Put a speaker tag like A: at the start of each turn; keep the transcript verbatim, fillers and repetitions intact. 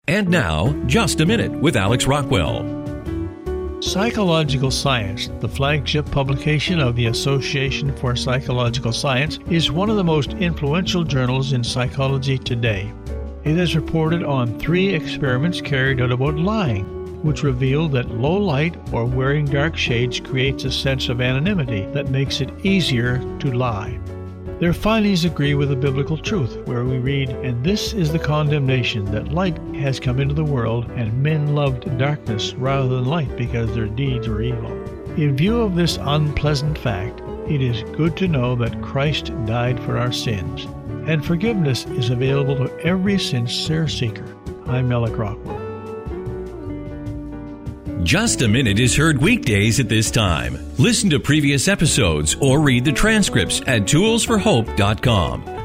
A: And now, Just a Minute with Alex Rockwell.
B: Psychological Science, the flagship publication of the Association for Psychological Science, is one of the most influential journals in psychology today. It has reported on three experiments carried out about lying, which revealed that low light or wearing dark shades creates a sense of anonymity that makes it easier to lie. Their findings agree with the biblical truth, where we read, "And this is the condemnation, that light has come into the world, and men loved darkness rather than light, because their deeds were evil." In view of this unpleasant fact, it is good to know that Christ died for our sins, and forgiveness is available to every sincere seeker. I'm Alex Rockwell.
A: Just a Minute is heard weekdays at this time. Listen to previous episodes or read the transcripts at tools for hope dot com.